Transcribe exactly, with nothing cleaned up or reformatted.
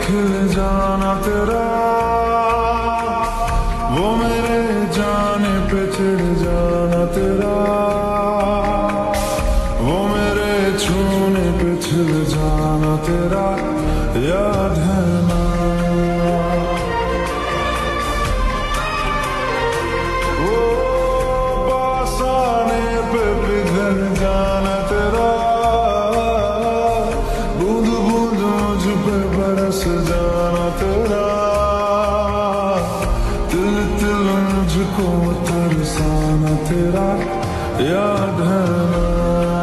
खिल जाना तेरा, वो मेरे जाने पे चिढ़ जाना तेरा, वो मेरे छूने पे छिल जाना तेरा, याद है ना? वो पास आने पे पिघल जाना तेरा, बूंद बूंद मुझ पे बरस जाना तेरा, तिल तिल मुझको तरसाना तेरा, याद है ना?